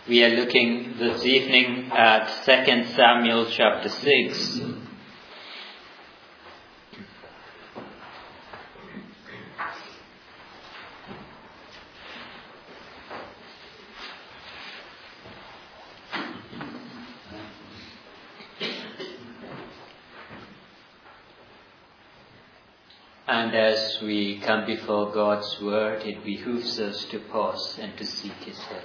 We are looking this evening at 2 Samuel chapter 6. And as we come before God's word, it behooves us to pause and to seek His help.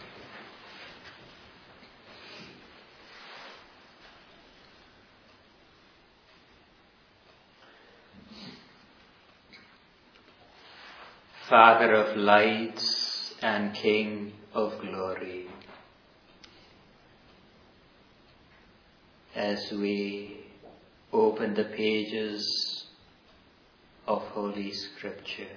Father of lights and King of glory, as we open the pages of Holy Scripture,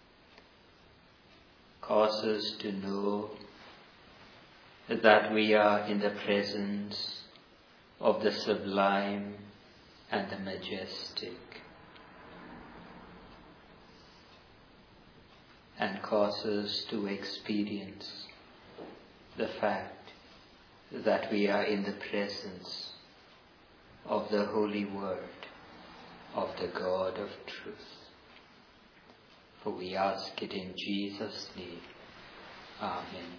cause us to know that we are in the presence of the sublime and the majestic, and cause us to experience the fact that we are in the presence of the Holy Word of the God of truth. For we ask it in Jesus' name. Amen.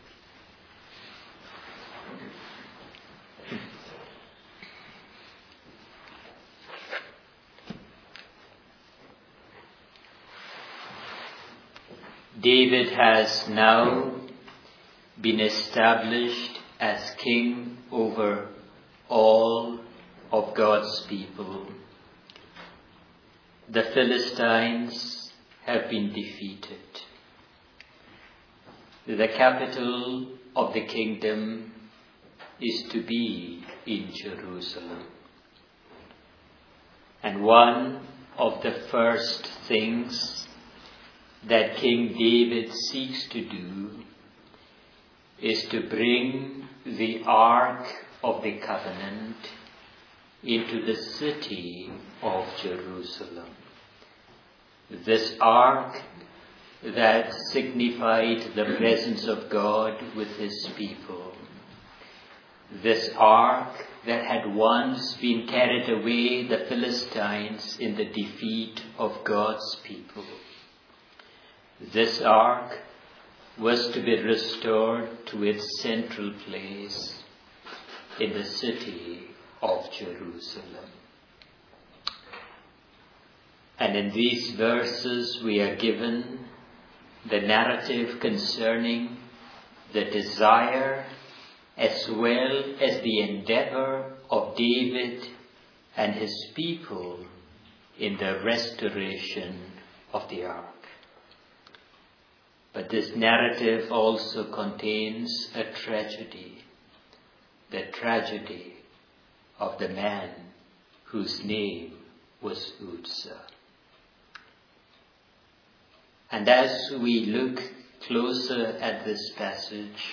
David has now been established as king over all of God's people. The Philistines have been defeated. The capital of the kingdom is to be in Jerusalem. And one of the first things that King David seeks to do is to bring the Ark of the Covenant into the city of Jerusalem. This Ark that signified the presence of God with His people. This Ark that had once been carried away the Philistines in the defeat of God's people. This Ark was to be restored to its central place in the city of Jerusalem. And in these verses we are given the narrative concerning the desire as well as the endeavor of David and his people in the restoration of the Ark. But this narrative also contains a tragedy, the tragedy of the man whose name was Uzzah. And as we look closer at this passage,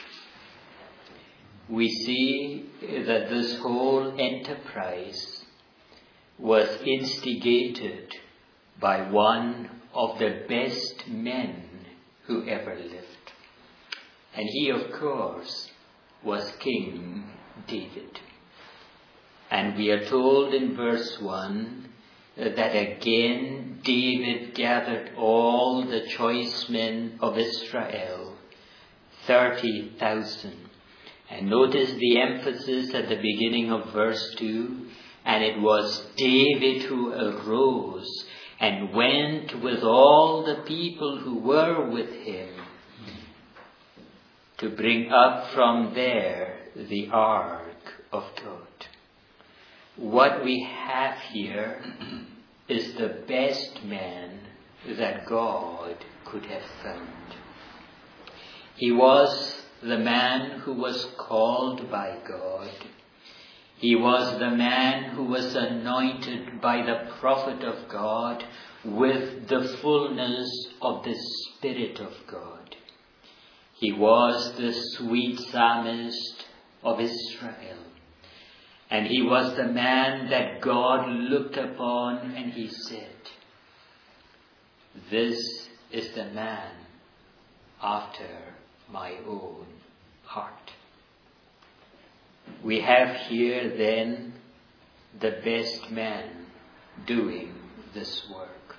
we see that this whole enterprise was instigated by one of the best men who ever lived. And he, of course, was King David. And we are told in verse 1 that again David gathered all the choice men of Israel, 30,000. And notice the emphasis at the beginning of verse 2, and it was David who arose and went with all the people who were with him to bring up from there the Ark of God. What we have here is the best man that God could have found. He was the man who was called by God. He was the man who was anointed by the prophet of God with the fullness of the Spirit of God. He was the sweet psalmist of Israel. And he was the man that God looked upon and He said, "This is the man after my own heart." We have here then the best man doing this work.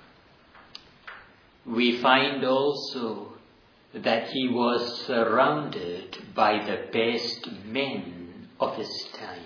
We find also that he was surrounded by the best men of his time.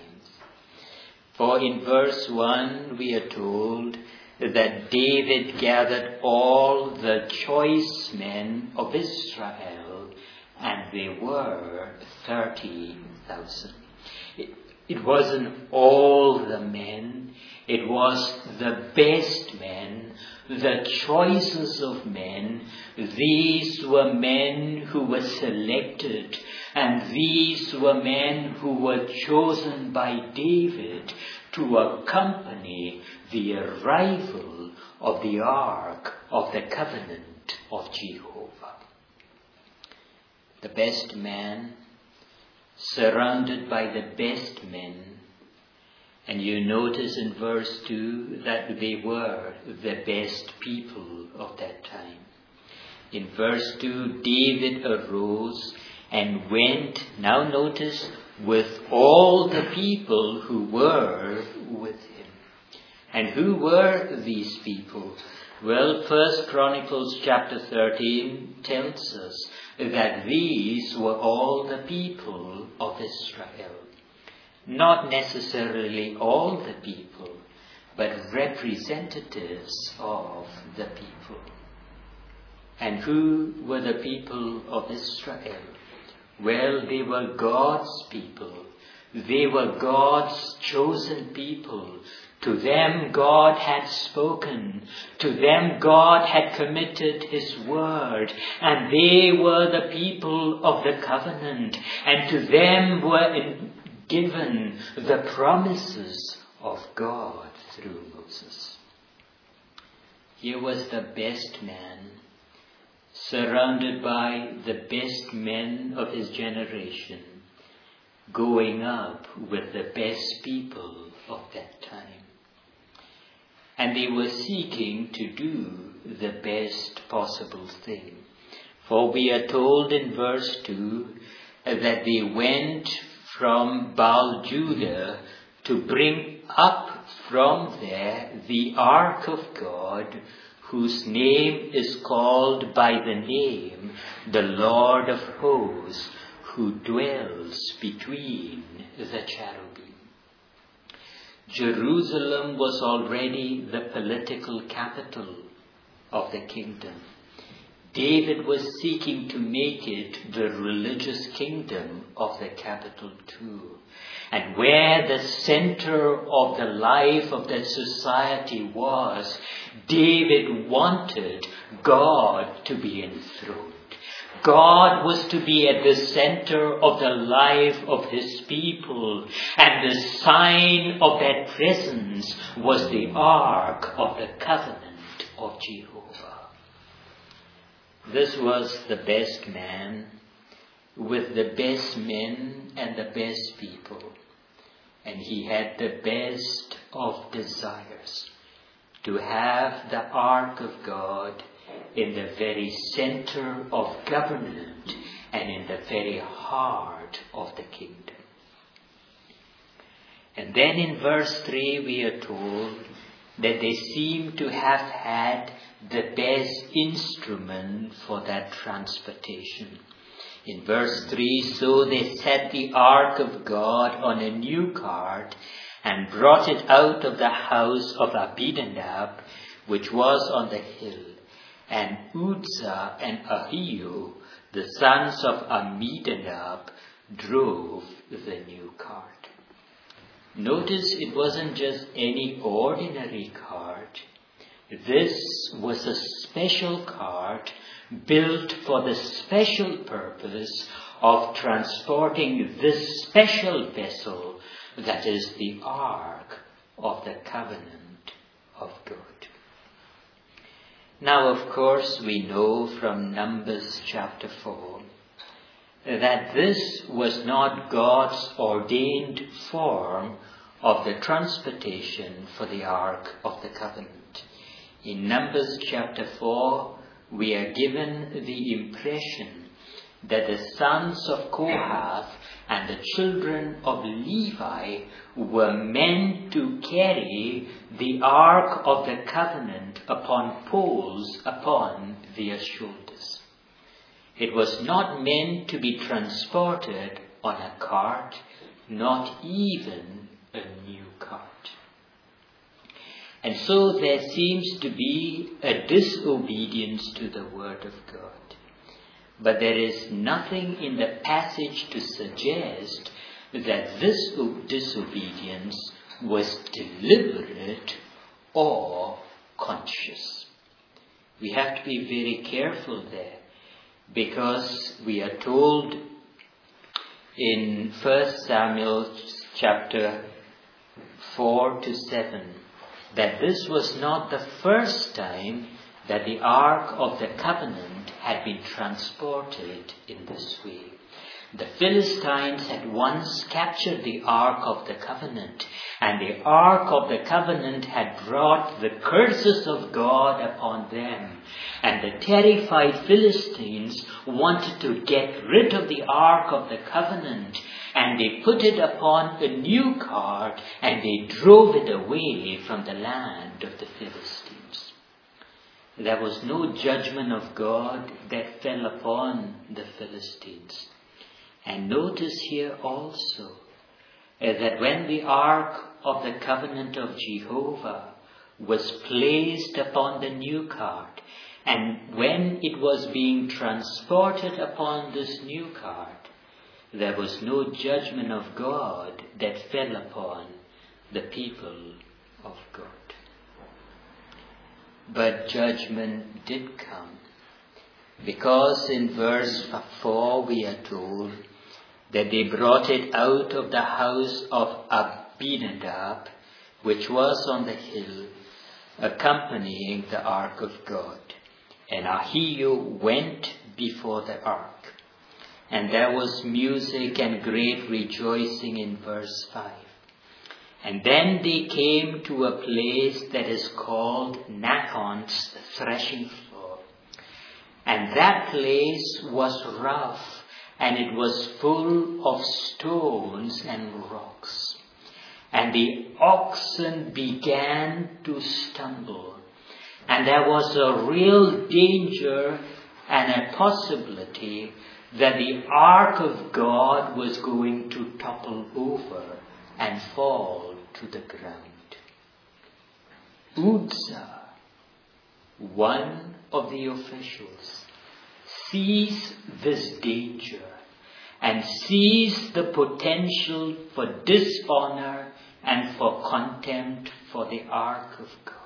For in verse 1 we are told that David gathered all the choice men of Israel, and they were 30,000. It wasn't all the men, it was the best men, the choices of men. These were men who were selected, and these were men who were chosen by David to accompany the arrival of the Ark of the Covenant of Jehovah. The best man, surrounded by the best men. And you notice in verse 2 that they were the best people of that time. In verse 2, David arose and went, now notice, with all the people who were with him. And who were these people? Well, 1 Chronicles chapter 13 tells us that these were all the people of Israel. Not necessarily all the people, but representatives of the people. And who were the people of Israel? Well, they were God's people. They were God's chosen people. To them God had spoken. To them God had committed His word. And they were the people of the covenant. And to them were given the promises of God through Moses. Here was the best man, surrounded by the best men of his generation, going up with the best people of that time. And they were seeking to do the best possible thing. For we are told in verse 2 that they went from Baal Judah to bring up from there the Ark of God, whose name is called by the name the Lord of Hosts, who dwells between the cherubim. Jerusalem was already the political capital of the kingdom. David was seeking to make it the religious kingdom of the capital too. And where the center of the life of that society was, David wanted God to be enthroned. God was to be at the center of the life of his people. And the sign of that presence was the Ark of the Covenant of Jehovah. This was the best man with the best men and the best people. And he had the best of desires to have the Ark of God in the very center of government and in the very heart of the kingdom. And then in verse 3 we are told that they seem to have had the best instrument for that transportation. In verse 3, so they set the Ark of God on a new cart and brought it out of the house of Abinadab, which was on the hill. And Uzzah and Ahio, the sons of Amminadab, drove the new cart. Notice it wasn't just any ordinary cart. This was a special cart built for the special purpose of transporting this special vessel that is the Ark of the Covenant of God. Now, of course, we know from Numbers chapter 4 that this was not God's ordained form of the transportation for the Ark of the Covenant. In Numbers chapter 4, we are given the impression that the sons of Kohath and the children of Levi were meant to carry the Ark of the Covenant upon poles upon their shoulders. It was not meant to be transported on a cart, not even a new cart. And so there seems to be a disobedience to the word of God. But there is nothing in the passage to suggest that this disobedience was deliberate or conscious. We have to be very careful there, because we are told in 1 Samuel chapter 4-7 that this was not the first time that the Ark of the Covenant had been transported in this way. The Philistines had once captured the Ark of the Covenant, and the Ark of the Covenant had brought the curses of God upon them. And the terrified Philistines wanted to get rid of the Ark of the Covenant, and they put it upon a new cart, and they drove it away from the land of the Philistines. There was no judgment of God that fell upon the Philistines. And notice here also that when the Ark of the Covenant of Jehovah was placed upon the new cart, and when it was being transported upon this new cart, there was no judgment of God that fell upon the people of God. But judgment did come, because in verse 4 we are told that they brought it out of the house of Abinadab, which was on the hill, accompanying the ark of God. And Ahio went before the ark. And there was music and great rejoicing in verse 5. And then they came to a place that is called Nachon's threshing floor. And that place was rough, and it was full of stones and rocks. And the oxen began to stumble. And there was a real danger and a possibility that the ark of God was going to topple over and fall to the ground. Uzzah, one of the officials, sees this danger and sees the potential for dishonor and for contempt for the ark of God.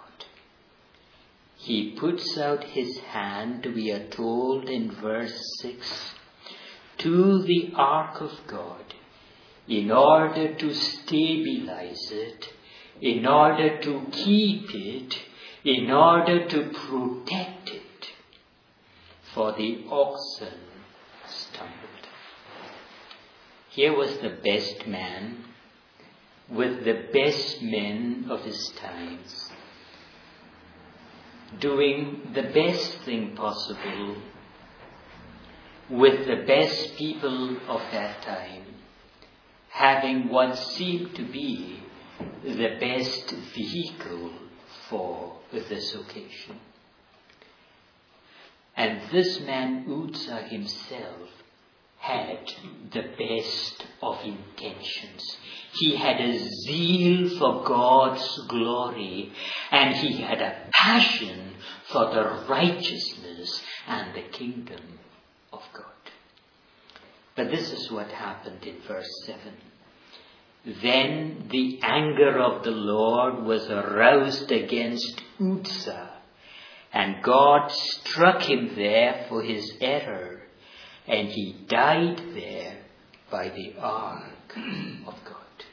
He puts out his hand, we are told in verse 6, to the ark of God, in order to stabilize it, in order to keep it, in order to protect it. For the oxen stumbled. Here was the best man with the best men of his times, doing the best thing possible with the best people of that time, having what seemed to be the best vehicle for this occasion. And this man Uzzah himself had the best of intentions. He had a zeal for God's glory, and he had a passion for the righteousness and the kingdom of God. But this is what happened in verse 7. Then the anger of the Lord was aroused against Uzzah, and God struck him there for his error, and he died there by the ark of God.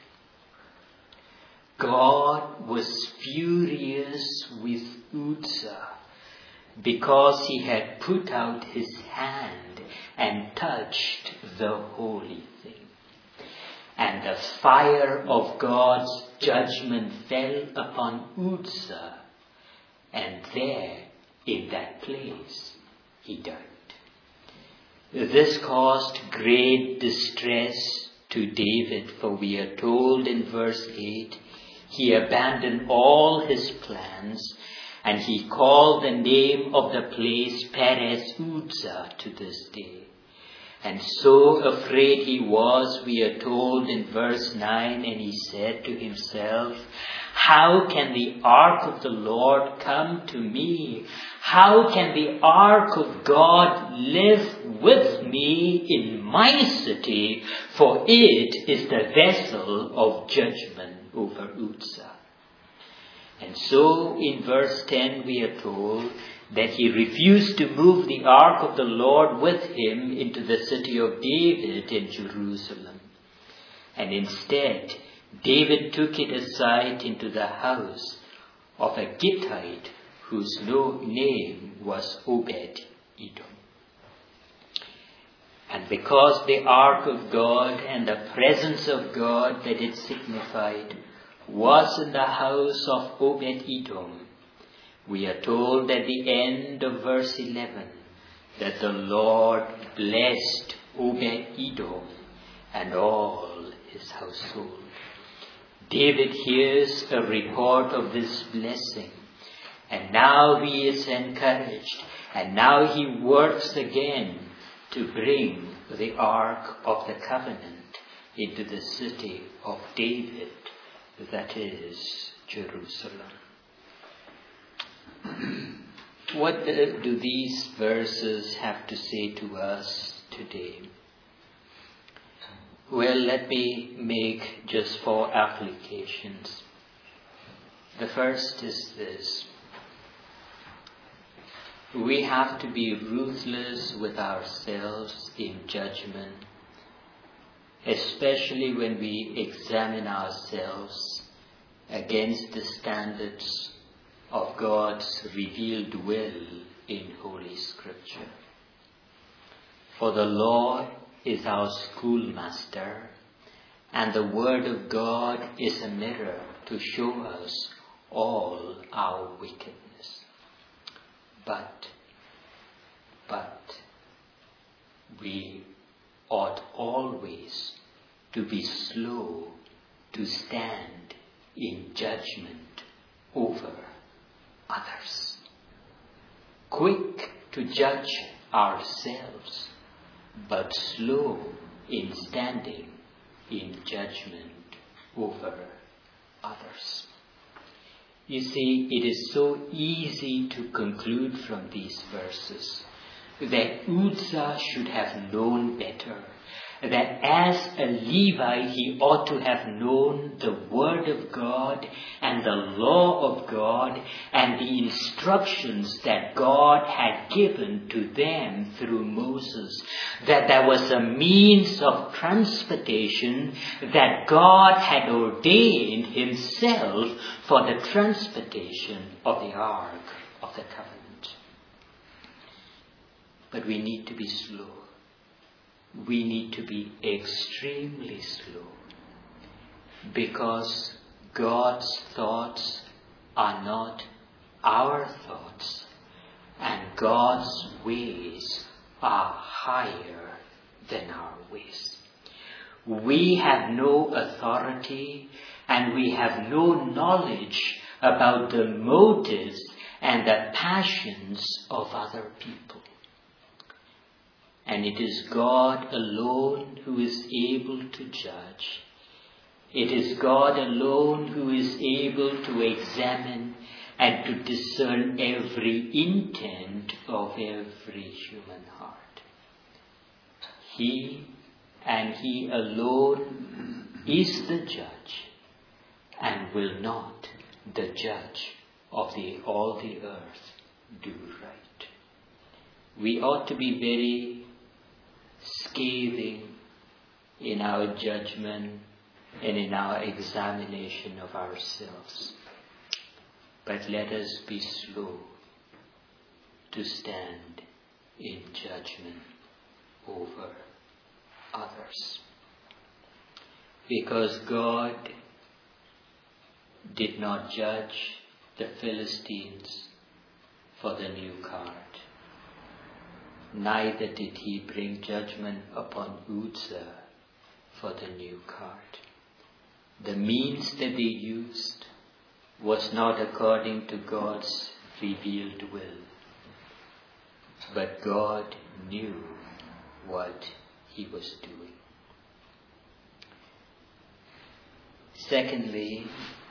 God was furious with Uzzah because he had put out his hand and touched the holy thing. And the fire of God's judgment fell upon Uzzah, and there, in that place, he died. This caused great distress to David, for we are told in verse 8, he abandoned all his plans and he called the name of the place Perez Uzzah to this day. And so afraid he was, we are told in verse 9, and he said to himself, how can the ark of the Lord come to me? How can the ark of God live with me in my city? For it is the vessel of judgment over Uzzah. And so in verse 10 we are told that he refused to move the ark of the Lord with him into the city of David in Jerusalem. And instead, David took it aside into the house of a Gittite whose name was Obed-Edom. And because the ark of God and the presence of God that it signified was in the house of Obed-Edom, we are told at the end of verse 11 that the Lord blessed Obed-Edom and all his household. David hears a report of this blessing, and now he is encouraged, and now he works again to bring the Ark of the Covenant into the city of David, that is Jerusalem. What do these verses have to say to us today? Well, let me make just 4 applications. The first is this. We have to be ruthless with ourselves in judgment, especially when we examine ourselves against the standards of God's revealed will in Holy Scripture. For the Lord is our schoolmaster, and the Word of God is a mirror to show us all our wickedness. But we ought always to be slow to stand in judgment over others, quick to judge ourselves, but slow in standing in judgment over others. You see, it is so easy to conclude from these verses that Uzzah should have known better, that as a Levite he ought to have known the Word of God and the law of God and the instructions that God had given to them through Moses, that there was a means of transportation that God had ordained himself for the transportation of the Ark of the Covenant. But we need to be slow. We need to be extremely slow, because God's thoughts are not our thoughts, and God's ways are higher than our ways. We have no authority and we have no knowledge about the motives and the passions of other people. And it is God alone who is able to judge. It is God alone who is able to examine and to discern every intent of every human heart. He and He alone is the judge, and will not the judge of all the earth do right. We ought to be very scathing in our judgment and in our examination of ourselves. But let us be slow to stand in judgment over others. Because God did not judge the Philistines for the new cart. Neither did he bring judgment upon Uzzah for the new card. The means that they used was not according to God's revealed will. But God knew what He was doing. Secondly,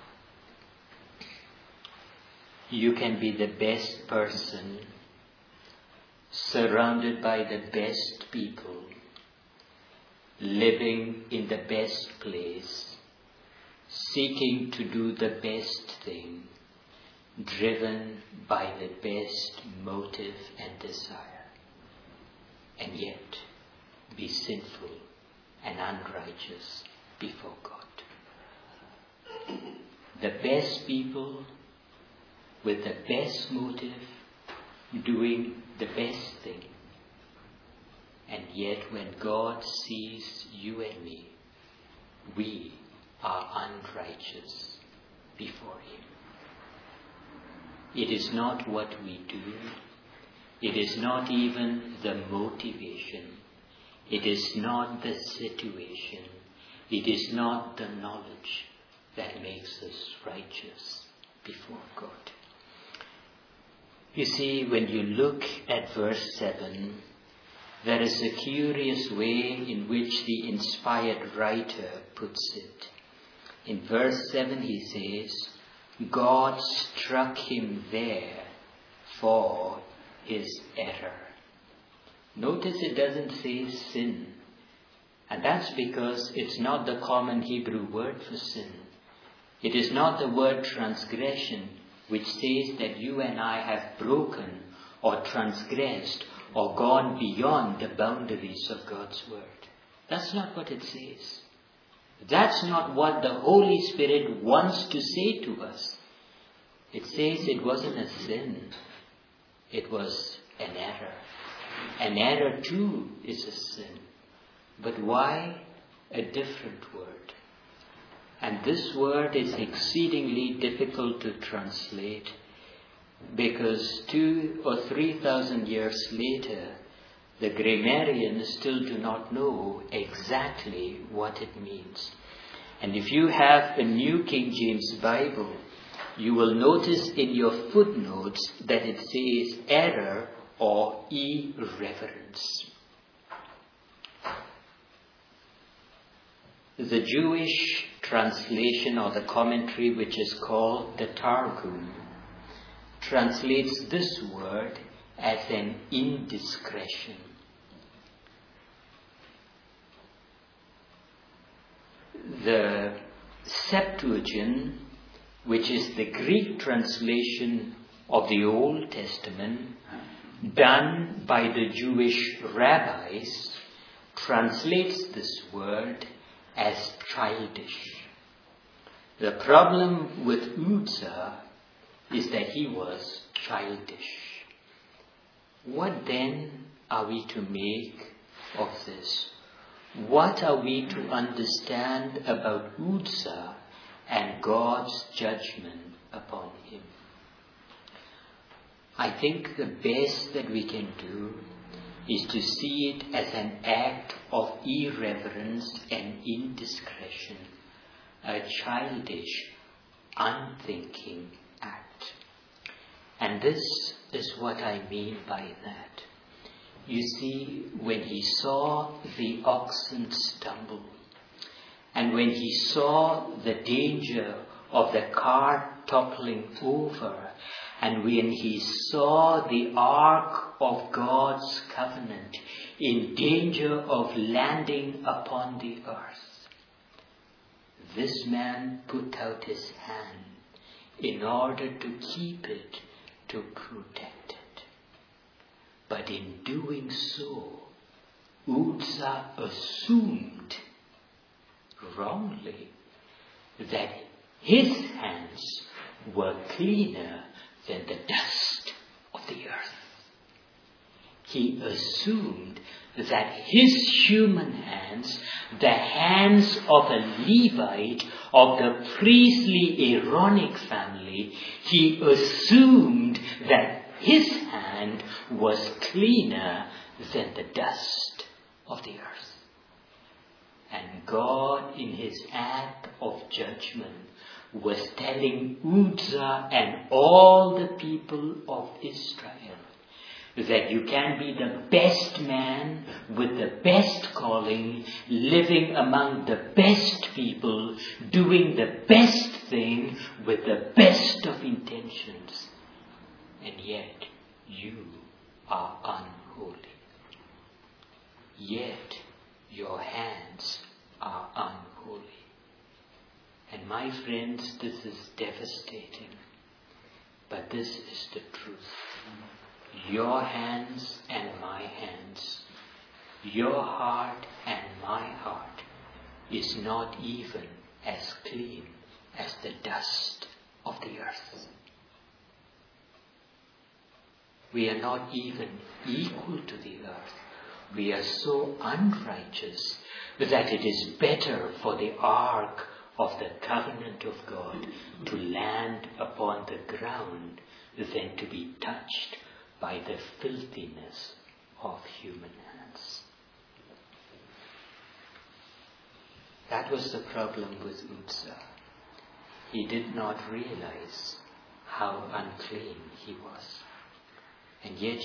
you can be the best person, surrounded by the best people, living in the best place, seeking to do the best thing, driven by the best motive and desire, and yet be sinful and unrighteous before God. The best people with the best motive, doing the best thing, and yet when God sees you and me, we are unrighteous before Him. It is not what we do. It is not even the motivation. It is not the situation. It is not the knowledge that makes us righteous before God. You see, when you look at verse 7, there is a curious way in which the inspired writer puts it. In verse 7 he says, God struck him there for his error. Notice it doesn't say sin. And that's because it's not the common Hebrew word for sin. It is not the word transgression, which says that you and I have broken or transgressed or gone beyond the boundaries of God's word. That's not what it says. That's not what the Holy Spirit wants to say to us. It says it wasn't a sin. It was an error. An error too is a sin. But why a different word? And this word is exceedingly difficult to translate because 2,000 or 3,000 years later, the grammarians still do not know exactly what it means. And if you have a New King James Bible, you will notice in your footnotes that it says error or irreverence. The Jewish translation or the commentary, which is called the Targum, translates this word as an indiscretion. The Septuagint, which is the Greek translation of the Old Testament, done by the Jewish rabbis, translates this word as childish. The problem with Uzzah is that he was childish. What then are we to make of this? What are we to understand about Uzzah and God's judgment upon him? I think the best that we can do is to see it as an act of irreverence and indiscretion, a childish, unthinking act. And this is what I mean by that. You see, when he saw the oxen stumble, and when he saw the danger of the cart toppling over, and when he saw the ark of God's covenant in danger of landing upon the earth, this man put out his hand in order to keep it, to protect it. But in doing so, Uzzah assumed wrongly that his hands were cleaner than the dust of the earth. He assumed that his human hands, the hands of a Levite of the priestly Aaronic family, he assumed that his hand was cleaner than the dust of the earth. And God, in his act of judgment, was telling Uzzah and all the people of Israel that you can be the best man with the best calling, living among the best people, doing the best thing with the best of intentions. And yet you are unholy. Yet your hands are unholy. And my friends, this is devastating. But this is the truth. Your hands and my hands, your heart and my heart is not even as clean as the dust of the earth. We are not even equal to the earth. We are so unrighteous that it is better for the ark of the covenant of God to land upon the ground than to be touched by the filthiness of human hands. That was the problem with Uzzah. He did not realize how unclean he was. And yet,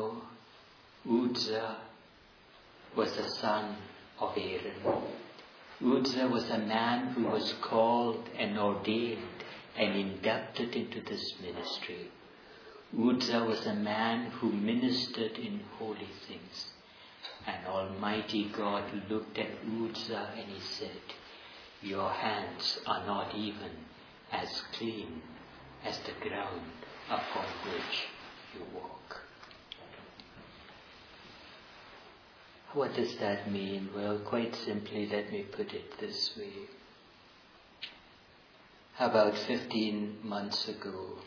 Uzzah was the son of Aaron. Uzzah was a man who was called and ordained and inducted into this ministry. Uzzah was a man who ministered in holy things. And Almighty God looked at Uzzah and he said, your hands are not even as clean as the ground upon which you walk. What does that mean? Well, quite simply, let me put it this way. About 15 months ago,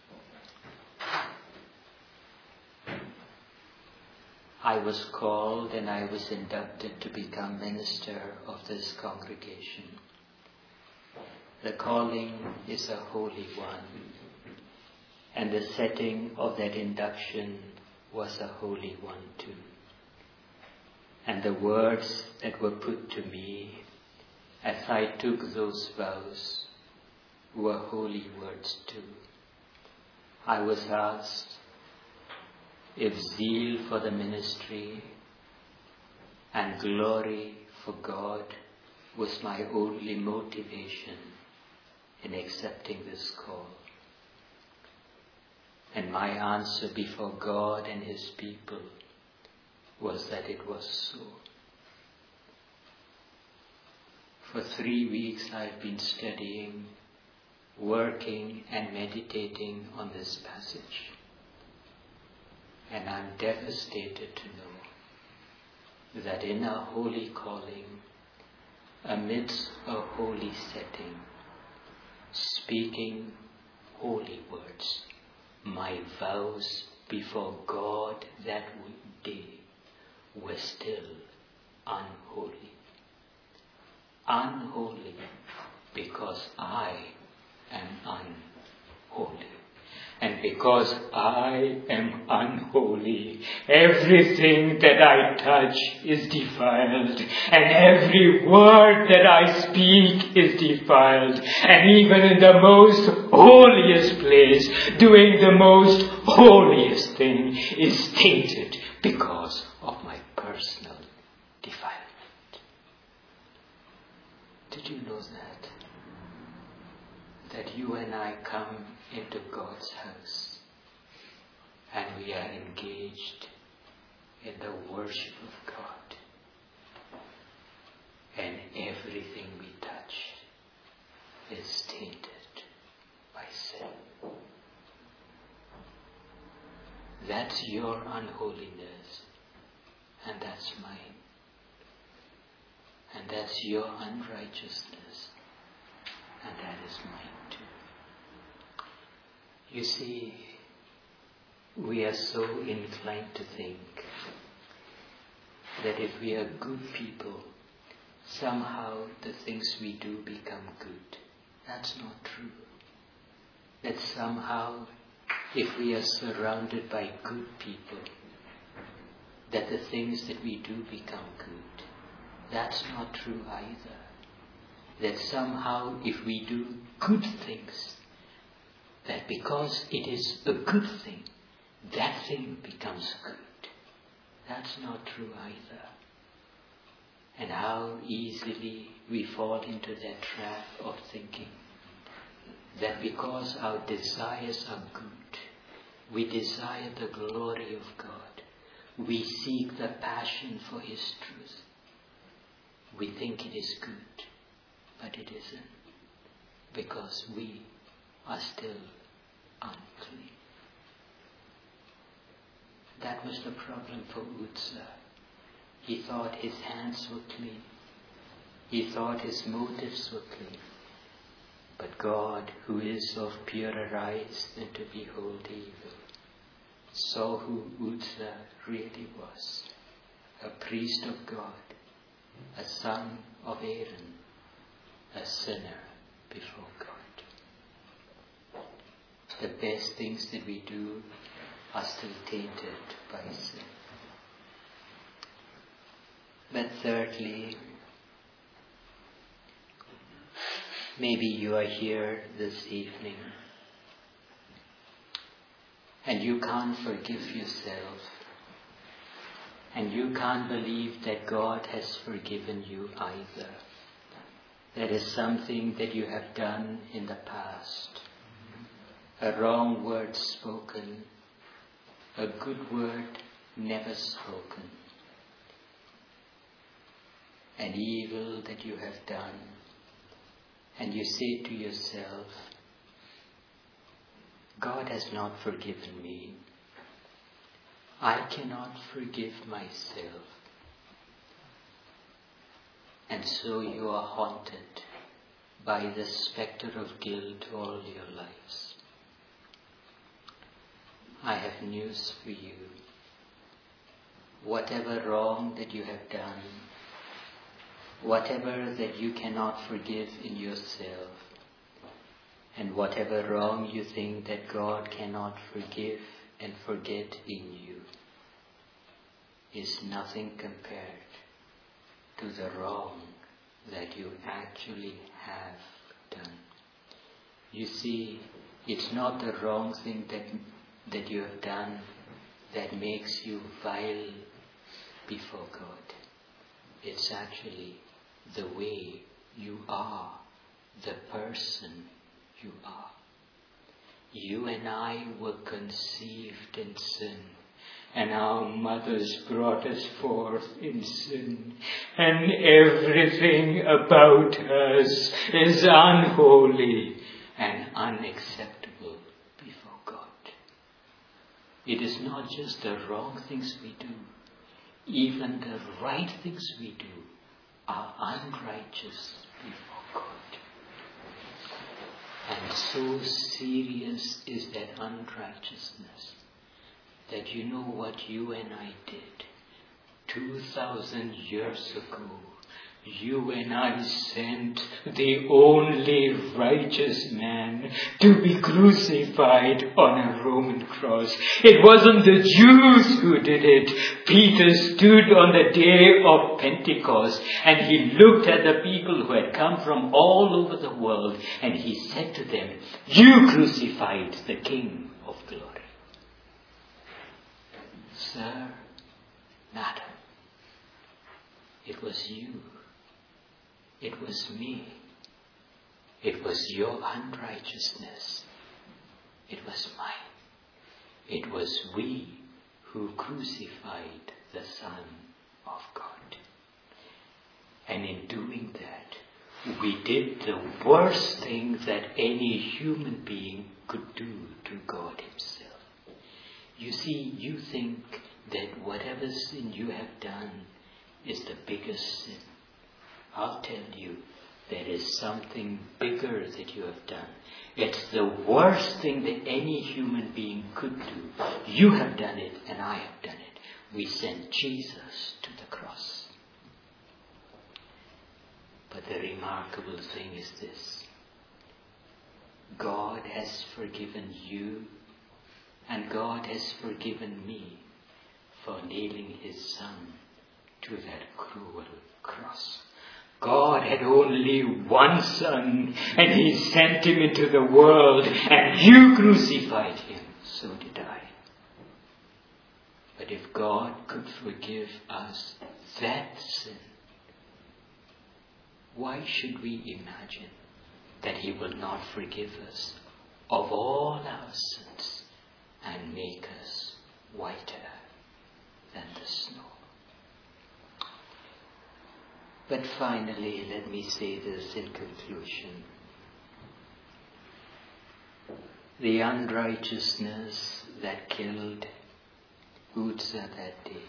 I was called and I was inducted to become minister of this congregation. The calling is a holy one, and the setting of that induction was a holy one too. And the words that were put to me as I took those vows were holy words too. I was asked if zeal for the ministry and glory for God was my only motivation in accepting this call. And my answer before God and His people was that it was so. For 3 weeks I've been studying, working and meditating on this passage. And I'm devastated to know that in a holy calling, amidst a holy setting, speaking holy words, my vows before God that day were still unholy. Unholy because I am unholy. And because I am unholy, everything that I touch is defiled, and every word that I speak is defiled, and even in the most holiest place, doing the most holiest thing is tainted because of my personal defilement. Did you know that? That you and I come into God's house and we are engaged in the worship of God, and everything we touch is tainted by sin. That's your unholiness, and that's mine, and that's your unrighteousness, and that is mine too. You see, we are so inclined to think that if we are good people, somehow the things we do become good. That's not true. That somehow, if we are surrounded by good people, that the things that we do become good. That's not true either. That somehow if we do good things, that because it is a good thing, that thing becomes good. That's not true either. And how easily we fall into that trap of thinking that because our desires are good, we desire the glory of God, we seek the passion for His truth, we think it is good, but it isn't, because we are still unclean. That was the problem for Uzzah. He thought his hands were clean. He thought his motives were clean. But God, who is of purer eyes than to behold evil, saw who Uzzah really was. A priest of God, a son of Aaron, a sinner before God. The best things that we do are still tainted by sin. But thirdly, maybe you are here this evening and you can't forgive yourself, and you can't believe that God has forgiven you either. There is something that you have done in the past, a wrong word spoken, a good word never spoken, an evil that you have done, and you say to yourself, God has not forgiven me. I cannot forgive myself. And so you are haunted by the spectre of guilt all your lives. I have news for you. Whatever wrong that you have done, whatever that you cannot forgive in yourself, and whatever wrong you think that God cannot forgive and forget in you, is nothing compared to the wrong that you actually have done. You see, it's not the wrong thing that you have done that makes you vile before God. It's actually the way you are, the person you are. You and I were conceived in sin, and our mothers brought us forth in sin, and everything about us is unholy and unacceptable before God. It is not just the wrong things we do, even the right things we do are unrighteous before God. And so serious is that unrighteousness that you know what you and I did 2,000 years ago. You and I sent the only righteous man to be crucified on a Roman cross. It wasn't the Jews who did it. Peter stood on the day of Pentecost and he looked at the people who had come from all over the world and he said to them, "You crucified the King of glory." Sir, madam, it was you. It was me. It was your unrighteousness. It was mine. It was we who crucified the Son of God. And in doing that, we did the worst thing that any human being could do to God Himself. You see, you think that whatever sin you have done is the biggest sin. I'll tell you, there is something bigger that you have done. It's the worst thing that any human being could do. You have done it and I have done it. We sent Jesus to the cross. But the remarkable thing is this. God has forgiven you and God has forgiven me for nailing His Son to that cruel cross. God had only one Son, and He sent Him into the world, and you crucified Him. So did I. But if God could forgive us that sin, why should we imagine that He will not forgive us of all our sins and make us whiter than the snow? But finally, let me say this in conclusion. The unrighteousness that killed Uzzah that day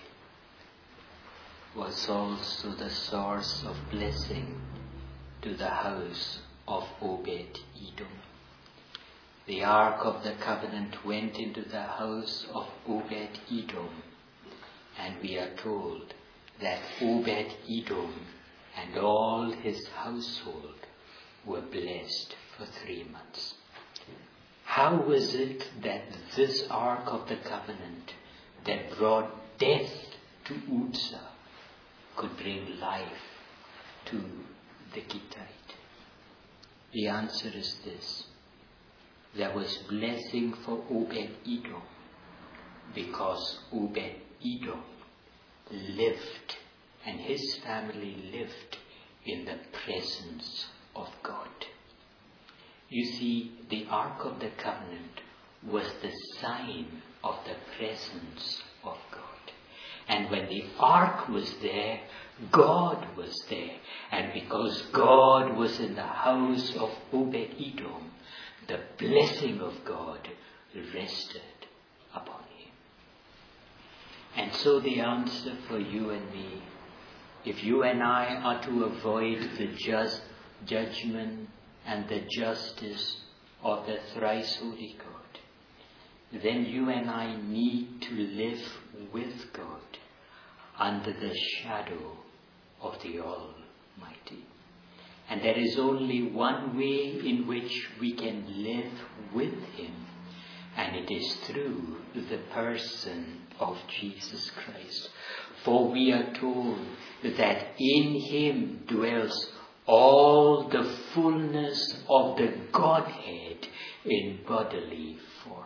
was also the source of blessing to the house of Obed-Edom. The Ark of the Covenant went into the house of Obed-Edom, and we are told that Obed-Edom and all his household were blessed for 3 months. How was it that this Ark of the Covenant that brought death to Uzzah could bring life to the Gittite? The answer is this. There was blessing for Obed-Edom because Obed-Edom lived, and his family lived, in the presence of God. You see, the Ark of the Covenant was the sign of the presence of God. And when the Ark was there, God was there. And because God was in the house of Obed-Edom, the blessing of God rested upon him. And so the answer for you and me, if you and I are to avoid the just judgment and the justice of the thrice holy God, then you and I need to live with God under the shadow of the Almighty. And there is only one way in which we can live with Him, and it is through the person of Jesus Christ. For we are told that in Him dwells all the fullness of the Godhead in bodily form.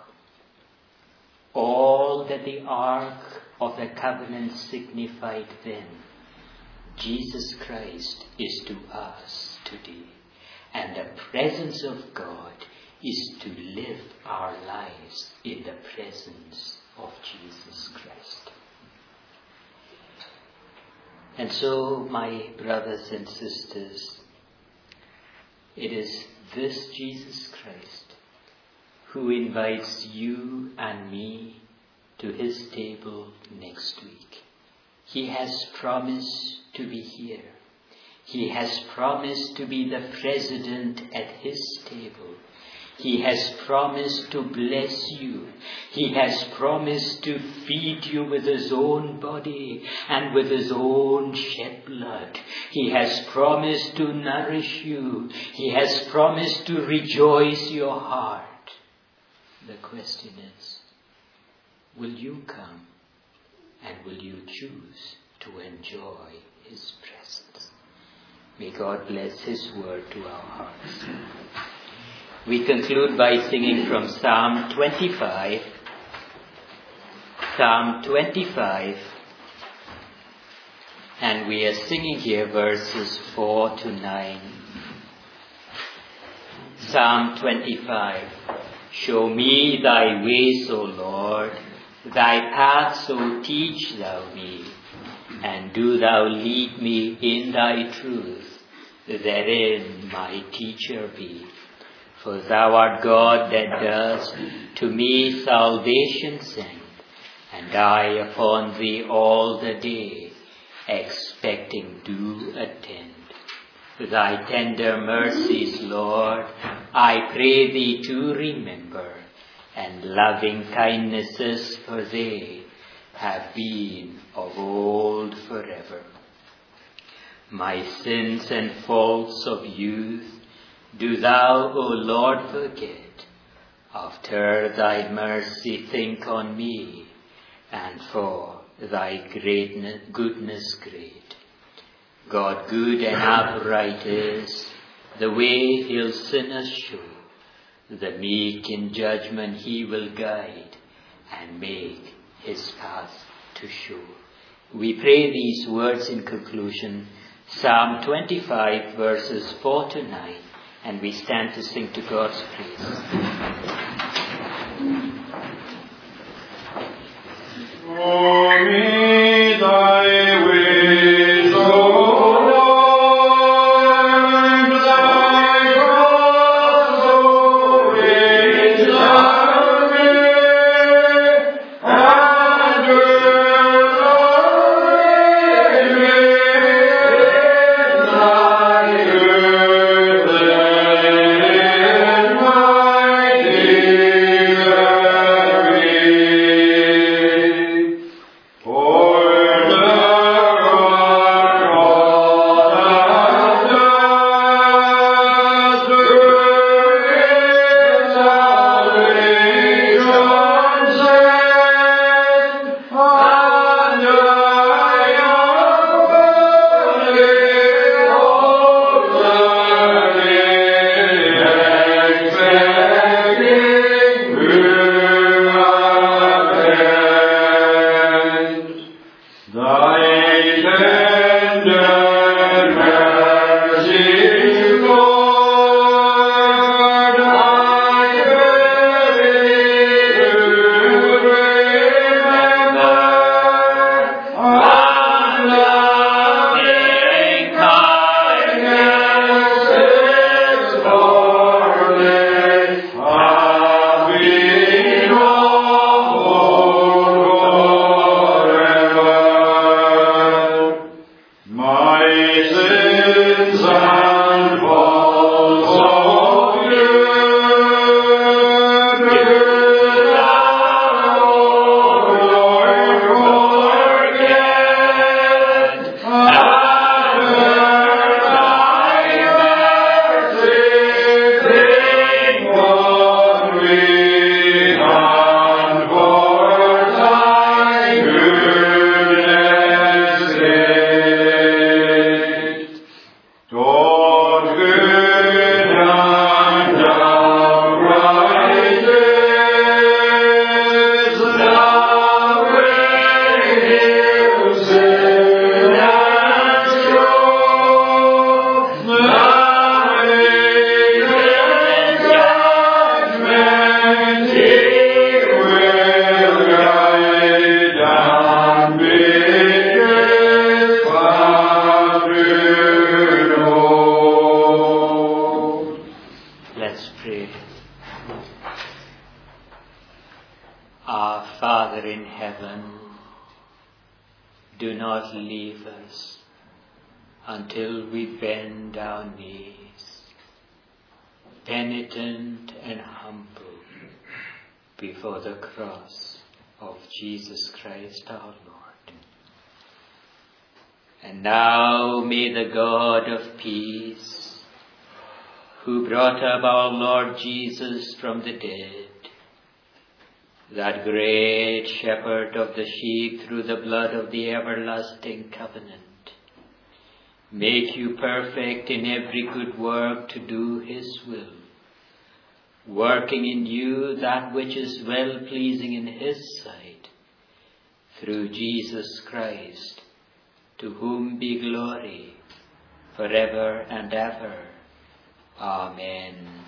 All that the Ark of the Covenant signified then, Jesus Christ is to us today. And the presence of God is to live our lives in the presence of Jesus Christ. And so, my brothers and sisters, it is this Jesus Christ who invites you and me to His table next week. He has promised to be here. He has promised to be the president at His table. He has promised to bless you. He has promised to feed you with His own body and with His own shed blood. He has promised to nourish you. He has promised to rejoice your heart. The question is, will you come and will you choose to enjoy His presence? May God bless His word to our hearts. We conclude by singing from Psalm 25. Psalm 25. And we are singing here verses 4 to 9. Psalm 25. Show me thy ways, O Lord, thy paths, O teach thou me, and do thou lead me in thy truth, therein my teacher be. For thou art God that does to me salvation send, and I upon thee all the day, expecting do attend. Thy tender mercies, Lord, I pray thee to remember, and loving kindnesses, for they have been of old forever. My sins and faults of youth do thou, O Lord, forget. After thy mercy think on me, and for thy goodness great. God good and upright is, the way he'll sinners show. The meek in judgment he will guide, and make his path to show. We pray these words in conclusion, Psalm 25 verses 4 to 9, and we stand to sing to God's praise. For me thy ways, O Lord, thy cross always love me, and will always be thy goodness, my Do not leave us until we bend our knees, penitent and humble, before the cross of Jesus Christ our Lord. And now may the God of peace, who brought up our Lord Jesus from the dead, that great shepherd of the sheep through the blood of the everlasting covenant, make you perfect in every good work to do his will, working in you that which is well-pleasing in his sight, through Jesus Christ, to whom be glory forever and ever. Amen.